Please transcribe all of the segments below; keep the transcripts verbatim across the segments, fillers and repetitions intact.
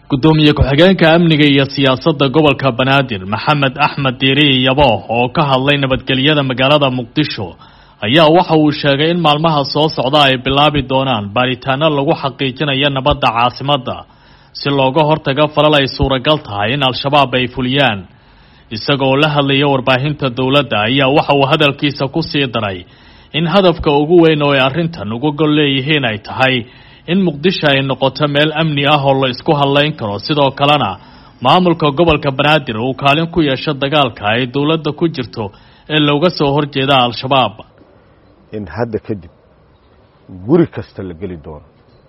gudoomiye ku-xigeenka amniga iyo siyaasadda gobolka Banaadir Maxamed Axmed Diiri Yabo oo ka hadlay nabadgelyada magaalada Muqdisho ayaa waxa uu sheegay in maalmaha soo socda ay bilaabi doonaan baaritaano lagu xaqiijinayo nabadda caasimadda si looga hortago falal ay suuragal tahay in al-shabaab ay fuliyaan isagoo la hadlaya warbaahinta dawladda ayaa waxa uu hadalkiisa ku sii daray in hadafka ugu weyn oo ay arrintan ugu gol leeyihiin ay tahay in Muqdisho ay noqoto meel amni ah oo la isku halayn karo sidoo kalena maamulka gobolka Banaadir uu kaalin ku yeesho dagaalka ay dawladda ku jirto ee looga soo horjeeda al-shabaab in hadda kadib guri kasta la gali doono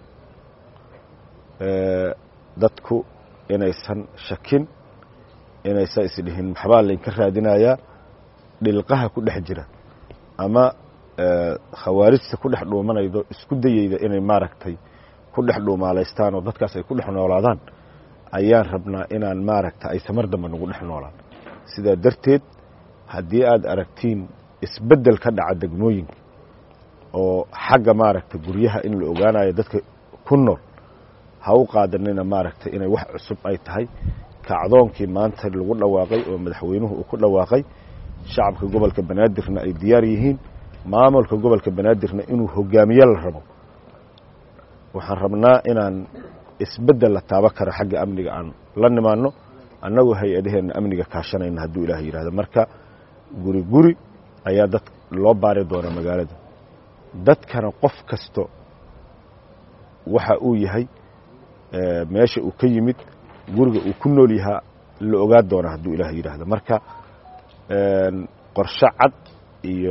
ee dadku inaysan shakin inaysan isdhihin maxbaa la ka raadinaya dhilqaha ku dhex jira ama khawaarijta ku dhex dhuumanaydo isku dayayda inay maaragtay ku dhex dhuumaalaystaan oo dadkaas ay ku dhex noolaadaan ayaan rabnaa inaan maaragtay ay samar dambe nagu dhex noolaan sidaa darteed haddii aad aragtiin isbeddel ka dhaca degmooyinka oo xagga maaragtay guryaha in la ogaanayo dadka ku nool ha u qaadanina maaragtay inay wax cusub ay tahay kacdoonkii maanta lagu dhawaaqay oo madaxweynuhu uu ku dhawaaqay shacabka gobolka Banaadirna ay diyaar yihiin maamulka gobolka Banaadirna inuu hogaamiye la rabo waxaan rabnaa inaan isbeddel la taaba karo xagga amniga aan la nimaano annagu hay'adaheena amniga kaashanayna hadduu Ilaahay yiraahdo marka guri guri ayaa dad loo baari doona magaalada dadkana qof kasto waxa uu yahay meesha uu ka yimid guriga uu ku nool yahay la ogaa doona hadduu Ilaahay yiraahdo marka qorshe cad iyo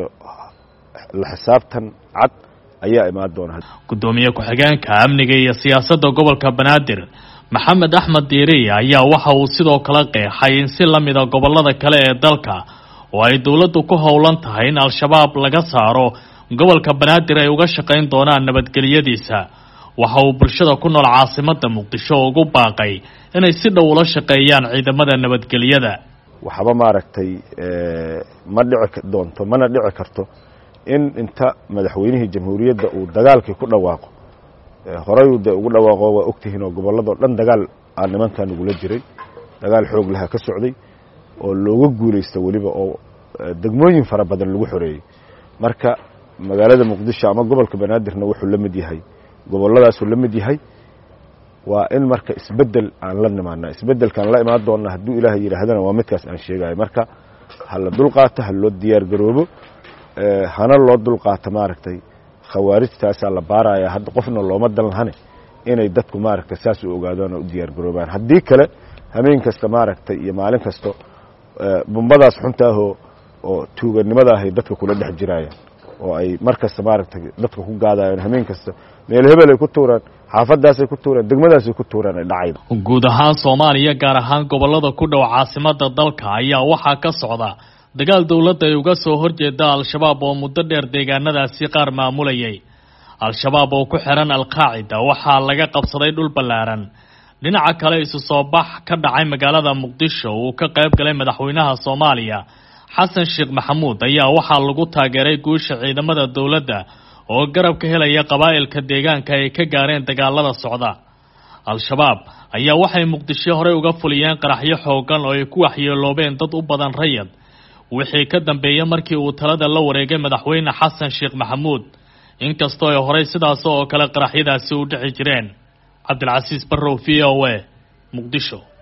la xisaabtan cad ayaa imaan doona gudoomiye ku-xigeenka amniga iyo siyaasadda gobolka Banaadir Maxamed Axmed Diiri ayaa waxa uu sidoo kale qeexay in si la mid ah gobolada kale ee dalka oo ay dawladdu ku howlan tahay in al-shabaab laga saaro gobolka Banaadir ay uga shaqayn doonaan nabadgelyadiisa waxa uu bulshada ku nool caasimadda Muqdisho ugu baaqay inay si dhow ula shaqeeyaan ciidamada nabadgelyada waxba maaragtay ma dhici doonto mana dhici karto in inta madaxweynihii jamhuuriyadda uu dagaalkii ku dhawaaqo horay uu ugu dhawaaqo waa ogtihiin oo gobolada dhan dagaal aan nimankan ugu la jiray dagaal xoog laha ka socday oo looga guuleystay waliba oo degmooyin fara badan lagu xoreeyay marka magaalada Muqdisho ama gobolka Banaadirna wuxuu la mid yahay goboladaas uu la mid yahay waa in marka isbeddel aan la nimaano isbeddelkan la imaan doona hadduu Ilaahay yiraahdana waa midkaas aan sheegay marka hal dul qaata hal loo diyaar garoobo ee hana loo dul qaata maaragtay khawaarijtaas la baaraya hadda qofna looma dan lahane inay dadku maaragtay saas u ogaadaan oo diyaar garoobaan haddii kale habeen kasta maaragtay iyo maalin kasta bombadaas xunta ah oo tuuganimada ah dadka kula dhex jiraya oo ay markasta maaragtay dadka ku gaadayaan habeen kasta meel hebel ay ku tuuraan xaafadaas ay ku tuuraan degmadaas ay ku tuuraan ay dhacaydo guud ahaan Soomaaliya gaar ahaan gobolada ku dhow caasimadda dalka ayaa waxa ka socda dagaal dawladda ay uga soo horjeeda al-shabaab oo muddo dheer deegaanadaasi qaar maamulayay al-shabaab oo ku xiran al-qaacida waxa laga qabsaday dhul ballaaran dhinaca kale isu soo bax ka dhacay magaalada Muqdisho oo ka qayb galay madaxweynaha Soomaaliya Xasan Sheekh Maxamuud ayaa waxa lagu taageeray guusha ciidamada dawladda oo garab ka helaya qabaa'ilka deegaanka ay ka gaareen dagaalada socda al-shabaab ayaa waxay Muqdisho hore uga fuliyeen qaraxyo xoogan oo ay ku waxyeeloobeen dad u badan rayid wixii ka dambeeyay markii uu talada la wareegay madaxweyne Xasan Sheekh Maxamuud inkastoo ay hore sidaas oo kale qaraxyadaasi u dhici jireen Cabdilcasiis Barrow V O A Muqdisho.